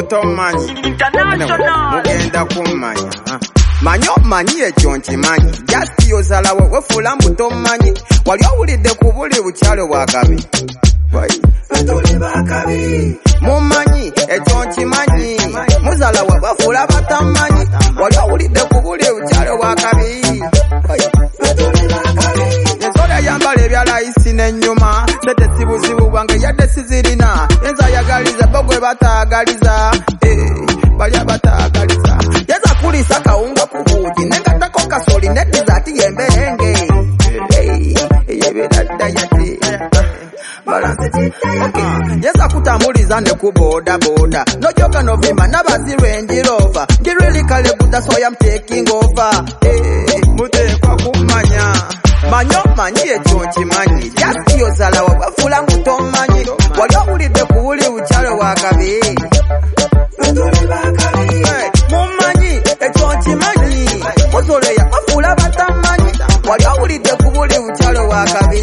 butomanyi International mugenda kumanya manyo manyi ekyo nkimanyi just yozalawe wefula mbutomanyi wali owulidde ku buli bukyalo bwakabi batuli bakabi mumanyi ekyo nkimanyi muzalawe wefula batamanyi wali owulidde ku buli bukyalo bwakabi batuli bakabi ensola yambala ebyalayisi n'ennyuma sete sibuzibu bwange yadde sizirina enza yagaliza bogwe bataagaliza balya bataagaliza yeza kulisa kawunga ku buugi nengatako kasoli nedizati yemberenge eyebiradda yati yeza kutambuliza ne ku boda boda nojoka novimba nabazirwe enjirova ndiri kalebuda so I'm taking over mutekwa kumanya manyo manyi ekyo nkimanyi just yozalawe wefula ngutomanyi wali owulidde ku buli bukyalo bwakabi mumanyi ekyo nkimanyi muzoleya wefula batamanyi wali owulidde ku buli bukyalo bwakabi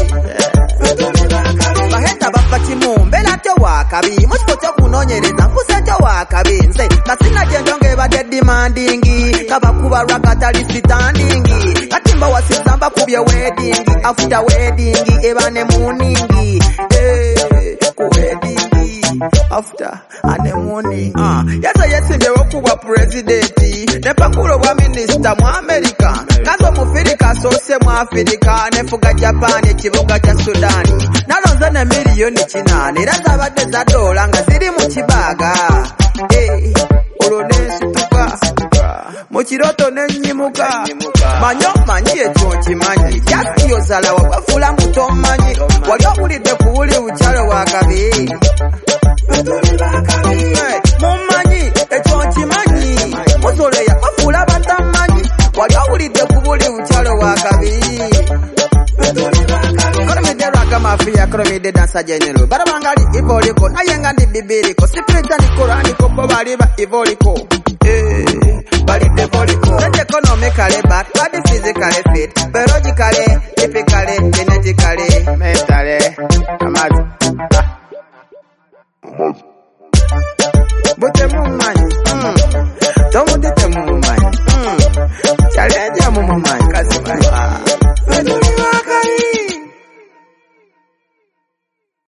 baheta bava kimu mbeera tyo wakabi mukifo kyokunoonyereza nkuse tyo wakabi nze kasina gyendo ng'ebadde demandingi kabakuba lwakatali sitandingi katimba wasiza mbakubye wedding after wedding eba ne mooning ku wedding after ane morning yaza yesimbyewo kuba presidenti ne pakulo bwa minisita mu America kazo mufirika asose mu Africa nefuga Japan ekibuga kya Sudani nalonze ne miliyoni 8 era zabadde za dola nga ziri mu kibaaga olwo nesituka mu kiroto n'ennyimuka manyo manyi ekyo nkimanyi just yozalawe wefula mbutomanyi wali owulidde ku buli bukyalo bwakabi mumanyi ekyo nkimanyi muzoleya wefula batamanyi wali owulidde ku buli bukyalo bwakabi mafia kromi de dansa general barabangali ivoliko nayenga ndi bibiriko sipirita ni koraniko bo baliba ivoliko bali devoliko not economically but body physically fit biologically typically genetically mentally amazi bote mumanyi